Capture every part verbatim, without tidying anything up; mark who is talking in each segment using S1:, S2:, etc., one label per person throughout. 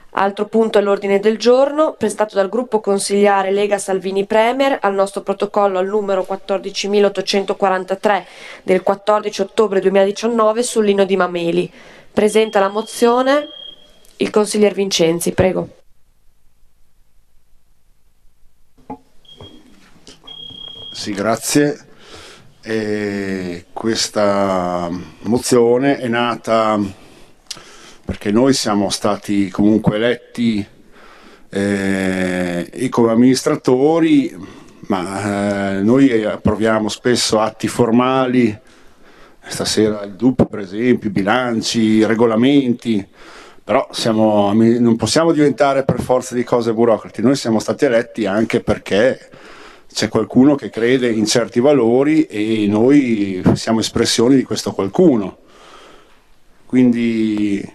S1: Altro punto all'ordine del giorno, prestato dal gruppo consigliare Lega Salvini Premier al nostro protocollo al numero quattordicimilaottocentoquarantatré del quattordici ottobre duemiladiciannove sull'Inno di Mameli. Presenta la mozione il consigliere Vincenzi, prego.
S2: Sì, grazie. E questa mozione è nata perché noi siamo stati comunque eletti eh, e come amministratori, ma eh, noi approviamo spesso atti formali, stasera il D U P per esempio, i bilanci, i regolamenti, però siamo, non possiamo diventare per forza di cose burocrati. Noi siamo stati eletti anche perché c'è qualcuno che crede in certi valori e noi siamo espressioni di questo qualcuno. Quindi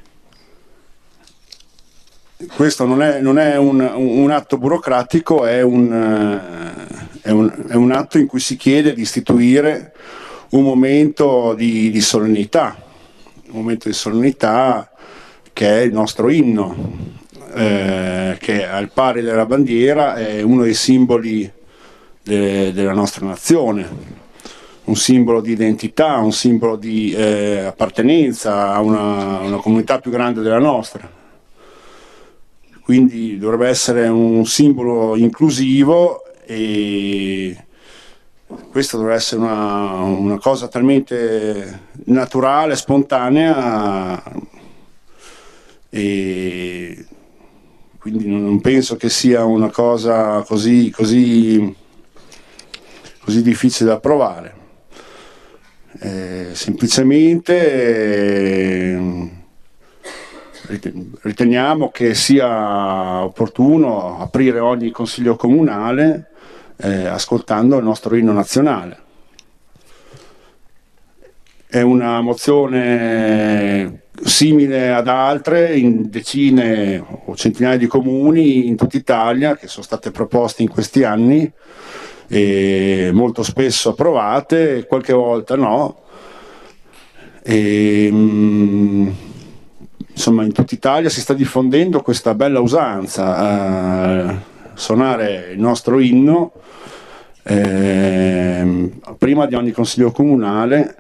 S2: questo non è, non è un, un atto burocratico, è un, è, un, è un atto in cui si chiede di istituire un momento di, di solennità, un momento di solennità che è il nostro inno, eh, che al pari della bandiera è uno dei simboli de, della nostra nazione, un simbolo di identità, un simbolo di eh, appartenenza a una, una comunità più grande della nostra. Quindi dovrebbe essere un simbolo inclusivo e questa dovrebbe essere una, una cosa talmente naturale, spontanea, e quindi non penso che sia una cosa così, così, così difficile da approvare. Eh, semplicemente eh, riteniamo che sia opportuno aprire ogni consiglio comunale eh, ascoltando il nostro inno nazionale. È una mozione simile ad altre in decine o centinaia di comuni in tutta Italia che sono state proposte in questi anni e molto spesso approvate, qualche volta no. E, mh, insomma, in tutta Italia si sta diffondendo questa bella usanza a suonare il nostro inno eh, prima di ogni consiglio comunale,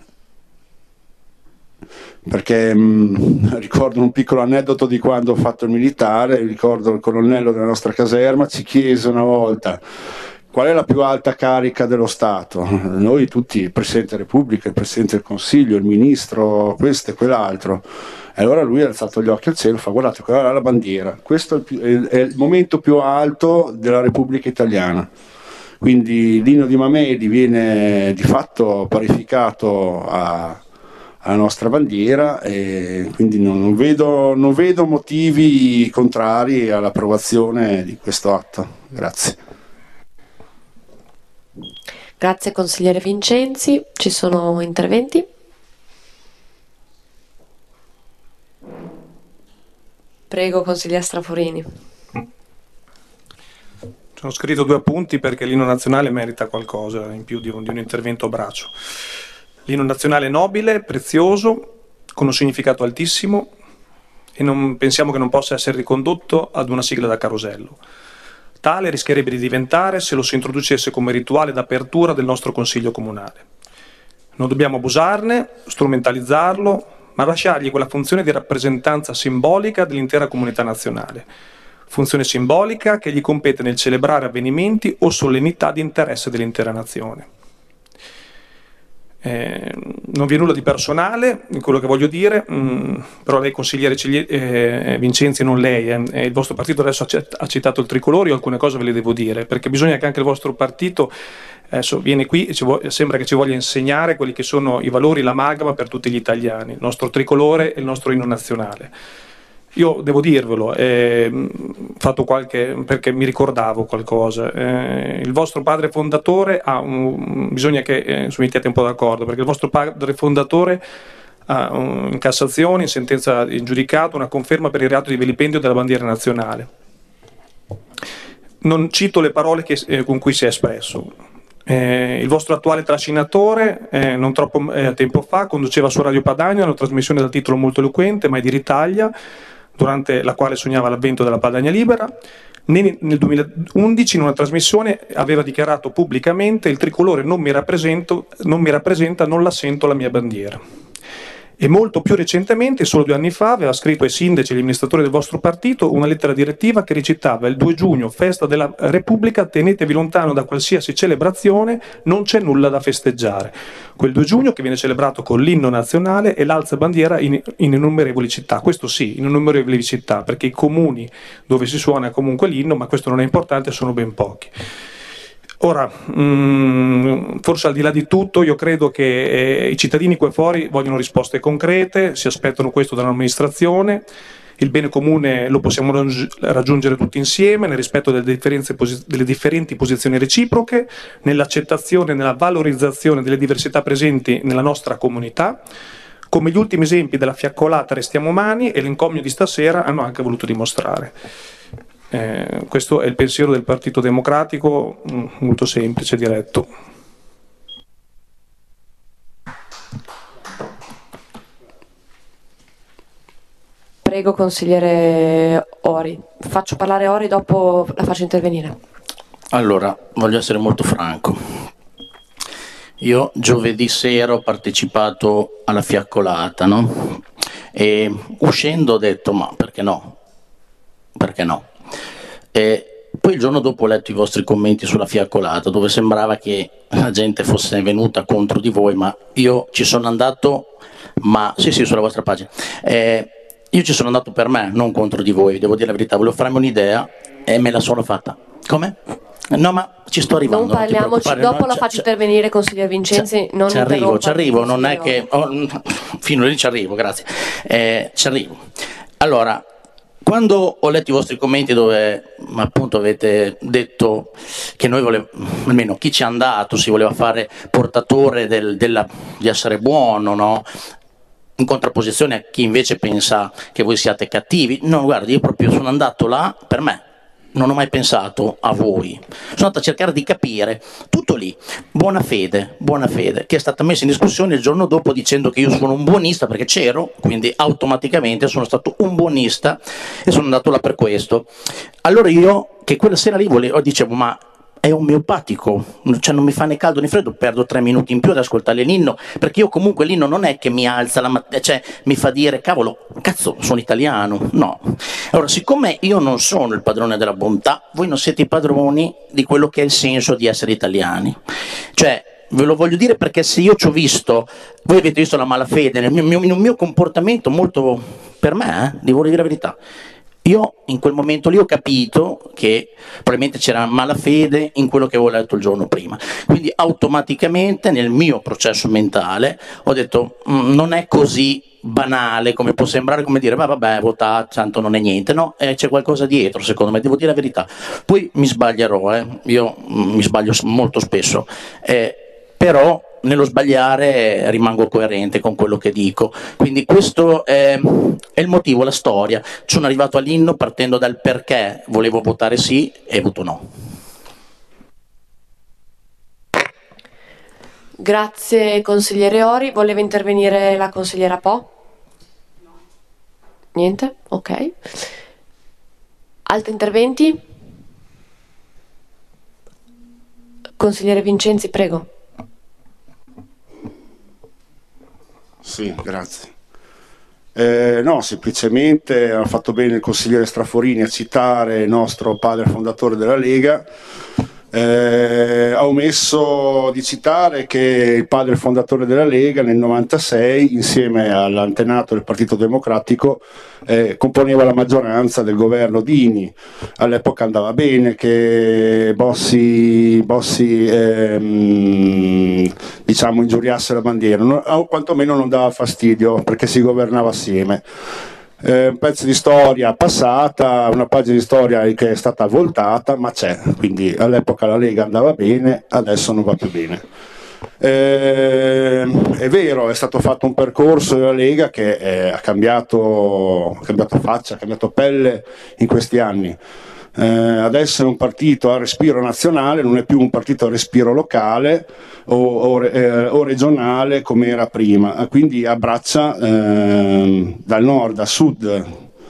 S2: perché mh, ricordo un piccolo aneddoto di quando ho fatto il militare. Ricordo il colonnello della nostra caserma ci chiese una volta qual è la più alta carica dello Stato. Noi tutti, il Presidente della Repubblica, il Presidente del Consiglio, il Ministro, questo e quell'altro. E allora lui ha alzato gli occhi al cielo e fa: guardate, quella è la bandiera, questo è il, più, è il momento più alto della Repubblica Italiana. Quindi l'inno di Mameli viene di fatto parificato a, alla nostra bandiera e quindi non, non, vedo, non vedo motivi contrari all'approvazione di questo atto. Grazie.
S1: Grazie consigliere Vincenzi. Ci sono interventi? Prego consigliere Straforini.
S3: Ho scritto due appunti perché l'inno nazionale merita qualcosa in più di un, di un intervento a braccio. L'inno nazionale è nobile, prezioso, con un significato altissimo e non pensiamo che non possa essere ricondotto ad una sigla da carosello. Tale rischierebbe di diventare se lo si introducesse come rituale d'apertura del nostro Consiglio Comunale. Non dobbiamo abusarne, strumentalizzarlo, ma lasciargli quella funzione di rappresentanza simbolica dell'intera comunità nazionale. Funzione simbolica che gli compete nel celebrare avvenimenti o solennità di interesse dell'intera nazione. Eh, non vi è nulla di personale in quello che voglio dire, mh, però lei consigliere Cigli- eh, Vincenzi, non lei, eh, il vostro partito adesso ha citato il tricolore, io alcune cose ve le devo dire, perché bisogna che anche il vostro partito adesso viene qui e ci vo- sembra che ci voglia insegnare quelli che sono i valori, l'amalgama per tutti gli italiani, il nostro tricolore e il nostro inno nazionale. Io devo dirvelo, eh, fatto qualche, perché mi ricordavo qualcosa, eh, il vostro padre fondatore ha un, bisogna che eh, si mettiate un po' d'accordo, perché il vostro padre fondatore ha un, in Cassazione, in sentenza in giudicato, una conferma per il reato di vilipendio della bandiera nazionale. Non cito le parole che, eh, con cui si è espresso. Eh, il vostro attuale trascinatore, eh, non troppo eh, tempo fa, conduceva su Radio Padania una trasmissione dal titolo molto eloquente, Mai dir Italia, durante la quale sognava l'avvento della Padania libera, né nel duemilaundici in una trasmissione aveva dichiarato pubblicamente: il tricolore non mi, rappresento, non mi rappresenta, non la sento la mia bandiera. E molto più recentemente, solo due anni fa, aveva scritto ai sindaci e agli amministratori del vostro partito una lettera direttiva che recitava: il due giugno, festa della Repubblica, tenetevi lontano da qualsiasi celebrazione, non c'è nulla da festeggiare. Quel due giugno che viene celebrato con l'inno nazionale e l'alza bandiera in, in innumerevoli città. Questo sì, in innumerevoli città, perché i comuni dove si suona comunque l'inno, ma questo non è importante, sono ben pochi. Ora, mh, forse al di là di tutto, io credo che eh, i cittadini qua fuori vogliono risposte concrete, si aspettano questo dall'amministrazione. Il bene comune lo possiamo raggiungere tutti insieme nel rispetto delle, differenze, delle differenti posizioni reciproche, nell'accettazione e nella valorizzazione delle diversità presenti nella nostra comunità, come gli ultimi esempi della fiaccolata Restiamo Umani e l'encomio di stasera hanno anche voluto dimostrare. Eh, questo è il pensiero del Partito Democratico, molto semplice, diretto.
S1: Prego, consigliere Ori. Faccio parlare Ori, dopo la faccio intervenire.
S4: Allora, voglio essere molto franco. Io giovedì sera ho partecipato alla fiaccolata, no? E uscendo ho detto, ma perché no? Perché no? E poi il giorno dopo ho letto i vostri commenti sulla fiaccolata, dove sembrava che la gente fosse venuta contro di voi, ma io ci sono andato, ma sì sì, sulla vostra pagina, eh, io ci sono andato per me, non contro di voi, devo dire la verità, volevo farmi un'idea e me la sono fatta. Come? No, ma ci sto arrivando.
S1: Non parliamoci,
S4: non
S1: dopo
S4: no,
S1: la faccio intervenire, consigliere Vincenzi. Non
S4: ci arrivo, ci arrivo, non è che... Oh, fino lì ci arrivo, grazie. Eh, ci arrivo. Allora, quando ho letto i vostri commenti dove appunto avete detto che noi volevamo, almeno chi ci è andato si voleva fare portatore del, della, di essere buono, no? In contrapposizione a chi invece pensa che voi siate cattivi, no, guardi, io proprio sono andato là per me. Non ho mai pensato a voi, sono andato a cercare di capire, tutto lì, buona fede, buona fede, che è stata messa in discussione il giorno dopo dicendo che io sono un buonista perché c'ero, quindi automaticamente sono stato un buonista e sono andato là per questo. Allora io, che quella sera lì volevo, dicevo, ma è omeopatico, cioè non mi fa né caldo né freddo, perdo tre minuti in più ad ascoltare l'inno, perché io comunque l'inno non è che mi alza la mattina, cioè mi fa dire, cavolo, cazzo, sono italiano, no. Allora, siccome io non sono il padrone della bontà, voi non siete i padroni di quello che è il senso di essere italiani. Cioè, ve lo voglio dire perché se io ci ho visto, voi avete visto la malafede, nel mio, nel mio comportamento molto, per me, eh, devo dire la verità, io in quel momento lì ho capito che probabilmente c'era malafede in quello che avevo letto il giorno prima, quindi automaticamente nel mio processo mentale ho detto mm, non è così banale come può sembrare, come dire ma vabbè votate, tanto non è niente, no, eh, c'è qualcosa dietro, secondo me, devo dire la verità, poi mi sbaglierò, eh. io mm, mi sbaglio molto spesso, eh, però nello sbagliare rimango coerente con quello che dico, quindi questo è, è il motivo, la storia. Sono arrivato all'inno partendo dal perché volevo votare sì e voto no.
S1: Grazie consigliere Ori. Voleva intervenire la consigliera Po? Niente? Ok. Altri interventi? Consigliere Vincenzi, prego.
S2: Sì, grazie. Eh, no, semplicemente ha fatto bene il consigliere Straforini a citare il nostro padre fondatore della Lega. Eh, ha omesso di citare che il padre fondatore della Lega nel novantasei, insieme all'antenato del Partito Democratico, eh, componeva la maggioranza del governo Dini. All'epoca andava bene che Bossi, Bossi ehm, diciamo ingiuriasse la bandiera, no, o quantomeno non dava fastidio perché si governava assieme. Eh, un pezzo di storia passata, una pagina di storia che è stata voltata, ma c'è, quindi all'epoca la Lega andava bene, adesso non va più bene. Eh, è vero, è stato fatto un percorso della Lega che eh, ha cambiato, ha cambiato faccia, ha cambiato pelle in questi anni. Eh, adesso è un partito a respiro nazionale, non è più un partito a respiro locale o, o, eh, o regionale come era prima, quindi abbraccia eh, dal nord a sud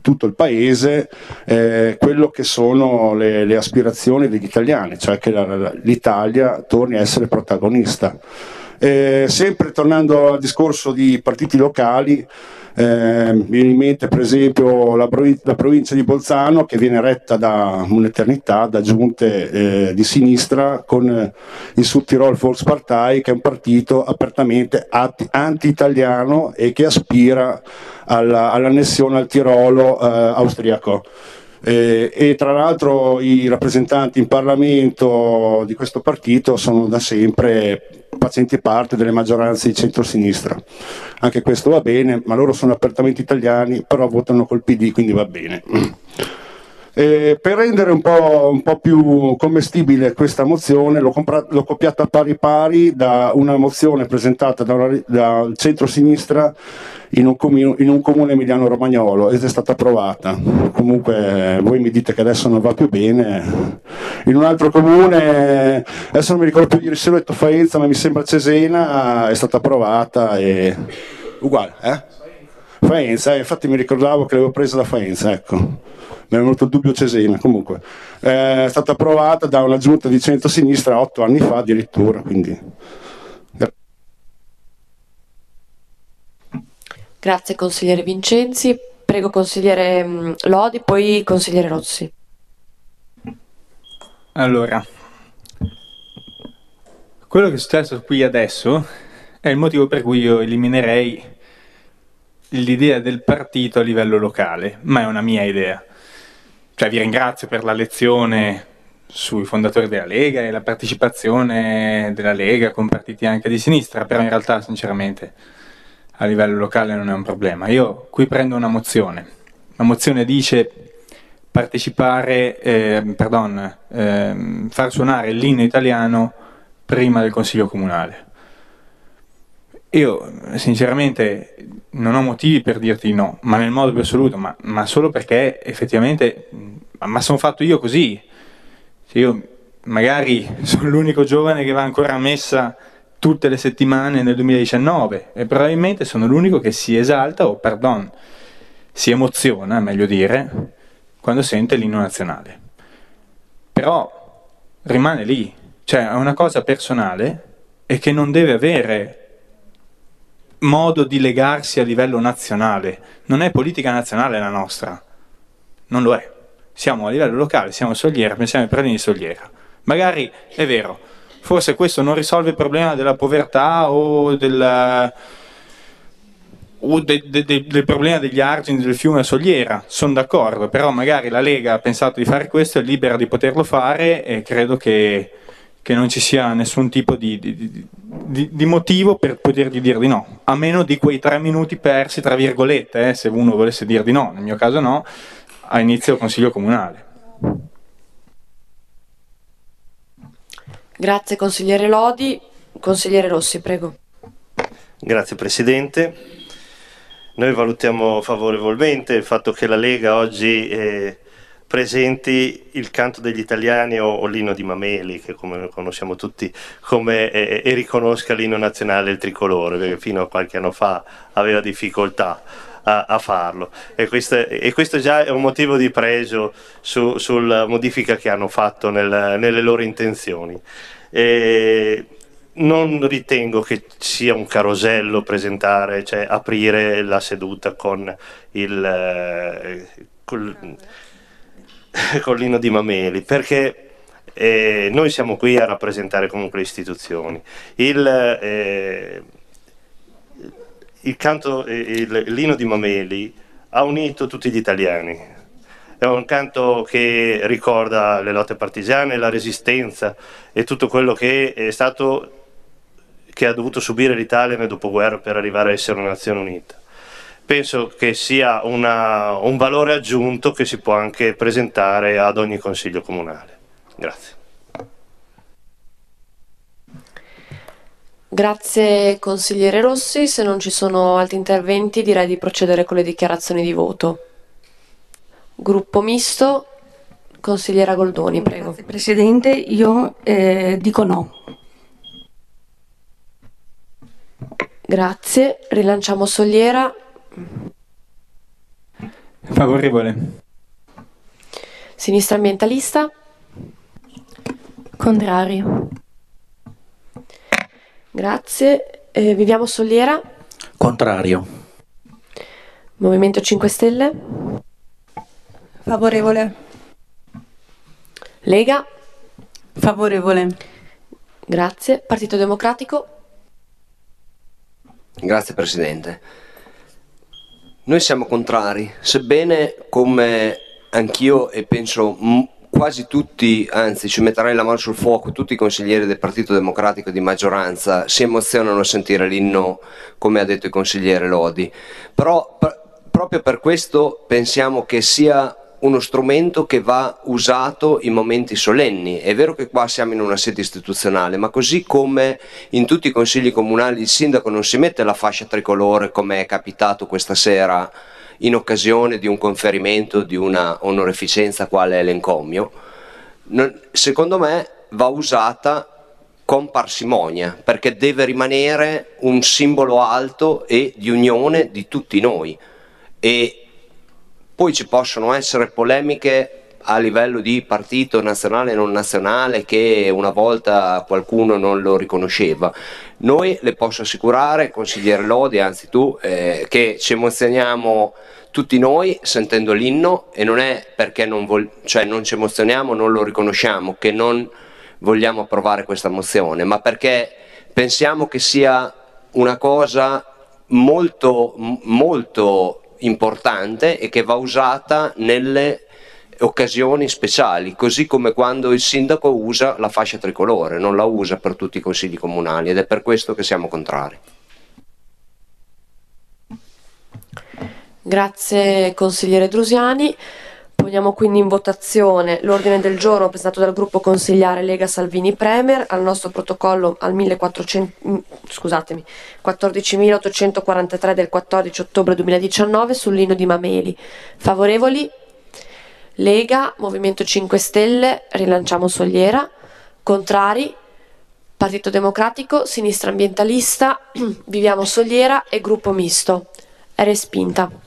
S2: tutto il paese eh, quello che sono le, le aspirazioni degli italiani, cioè che la, l'Italia torni a essere protagonista. Eh, sempre tornando al discorso di partiti locali, eh, mi viene in mente per esempio la, provin- la provincia di Bolzano, che viene retta da un'eternità da giunte eh, di sinistra con il Südtirol Volkspartei, che è un partito apertamente atti- anti-italiano e che aspira alla, all'annessione al Tirolo eh, austriaco. Eh, e tra l'altro i rappresentanti in Parlamento di questo partito sono da sempre facenti parte delle maggioranze di centrosinistra. Anche questo va bene, ma loro sono apertamente italiani, però votano col P D, quindi va bene. Eh, per rendere un po', un po' più commestibile questa mozione l'ho, compra- l'ho copiata pari pari da una mozione presentata da una, dal centro-sinistra in un, comune, in un comune emiliano-romagnolo ed è stata approvata. Comunque voi mi dite che adesso non va più bene. In un altro comune, adesso non mi ricordo più di Risoletto Faenza, ma mi sembra Cesena, è stata approvata e uguale, eh? Faenza, eh, infatti mi ricordavo che l'avevo presa da Faenza, ecco. Mi è venuto il dubbio Cesena, comunque è stata approvata da una giunta di centrosinistra otto anni fa addirittura, quindi.
S1: Grazie consigliere Vincenzi, prego consigliere Lodi, poi consigliere Rossi.
S5: Allora, quello che è successo qui adesso è il motivo per cui io eliminerei l'idea del partito a livello locale, ma è una mia idea. Cioè vi ringrazio per la lezione sui fondatori della Lega e la partecipazione della Lega con partiti anche di sinistra, però in realtà sinceramente a livello locale non è un problema. Io qui prendo una mozione, la mozione dice partecipare, eh, pardon, eh, far suonare l'inno italiano prima del Consiglio Comunale. Io sinceramente non ho motivi per dirti no, ma nel modo più assoluto, ma, ma solo perché effettivamente, ma, ma sono fatto io così. Io magari sono l'unico giovane che va ancora a messa tutte le settimane nel duemiladiciannove e probabilmente sono l'unico che si esalta, o pardon, si emoziona, meglio dire, quando sente l'inno nazionale. Però rimane lì, cioè è una cosa personale e che non deve avere modo di legarsi a livello nazionale. Non è politica nazionale la nostra, non lo è. Siamo a livello locale, siamo a Sogliera, pensiamo ai prelini di Sogliera. Magari è vero, forse questo non risolve il problema della povertà o del, o de, de, de, del problema degli argini del fiume a Sogliera, sono d'accordo, però magari la Lega ha pensato di fare questo, è libera di poterlo fare e credo che che non ci sia nessun tipo di, di, di, di motivo per potergli dire di no, a meno di quei tre minuti persi, tra virgolette, eh, se uno volesse dire di no, nel mio caso no, a inizio Consiglio Comunale.
S1: Grazie consigliere Lodi. Consigliere Rossi, prego.
S6: Grazie Presidente. Noi valutiamo favorevolmente il fatto che la Lega oggi eh, presenti il canto degli italiani o, o l'inno di Mameli, che come conosciamo tutti, come, eh, e riconosca l'inno nazionale, il tricolore, perché fino a qualche anno fa aveva difficoltà a, a farlo. E questo, e questo già è un motivo di pregio su, sulla modifica che hanno fatto nel, nelle loro intenzioni. E non ritengo che sia un carosello presentare, cioè aprire la seduta con il... Eh, col, con l'inno di Mameli, perché eh, noi siamo qui a rappresentare comunque le istituzioni. Il, eh, il canto, il, l'inno di Mameli ha unito tutti gli italiani. È un canto che ricorda le lotte partigiane, la resistenza e tutto quello che è stato, che ha dovuto subire l'Italia nel dopoguerra per arrivare a essere una nazione unita. Penso che sia una, un valore aggiunto che si può anche presentare ad ogni Consiglio Comunale. Grazie.
S1: Grazie consigliere Rossi. Se non ci sono altri interventi direi di procedere con le dichiarazioni di voto. Gruppo misto, consigliera Goldoni, prego.
S7: Grazie Presidente, io eh, dico no.
S1: Grazie, rilanciamo Sogliera.
S5: Favorevole.
S1: Sinistra Ambientalista?
S7: Contrario.
S1: Grazie. Eh, Viviamo Soliera?
S4: Contrario.
S1: Movimento cinque Stelle?
S8: Favorevole.
S1: Lega?
S8: Favorevole.
S1: Grazie. Partito Democratico?
S9: Grazie Presidente. Noi siamo contrari, sebbene come anch'io e penso m- quasi tutti, anzi ci metterei la mano sul fuoco, tutti i consiglieri del Partito Democratico di maggioranza si emozionano a sentire l'inno, come ha detto il consigliere Lodi, però pr- proprio per questo pensiamo che sia uno strumento che va usato in momenti solenni. È vero che qua siamo in una sede istituzionale, ma così come in tutti i consigli comunali il sindaco non si mette la fascia tricolore come è capitato questa sera in occasione di un conferimento di una onorificenza quale è l'encomio, non, secondo me va usata con parsimonia, perché deve rimanere un simbolo alto e di unione di tutti noi. E poi ci possono essere polemiche a livello di partito nazionale e non nazionale che una volta qualcuno non lo riconosceva. Noi le posso assicurare, consigliere Lodi, anzi tu, eh, che ci emozioniamo tutti noi sentendo l'inno, e non è perché non, vol- cioè non ci emozioniamo, non lo riconosciamo, che non vogliamo approvare questa mozione, ma perché pensiamo che sia una cosa molto, molto importante e che va usata nelle occasioni speciali, così come quando il sindaco usa la fascia tricolore, non la usa per tutti i consigli comunali, ed è per questo che siamo contrari.
S1: Grazie consigliere Drusiani. Poniamo quindi in votazione l'ordine del giorno presentato dal gruppo consigliare Lega Salvini Premier al nostro protocollo al millequattrocento, scusatemi, quattordicimilaottocentoquarantatré del quattordici ottobre duemiladiciannove sull'inno di Mameli. Favorevoli? Lega, Movimento cinque Stelle, Rilanciamo Soliera. Contrari? Partito Democratico, Sinistra Ambientalista, Viviamo Soliera e Gruppo Misto. È respinta.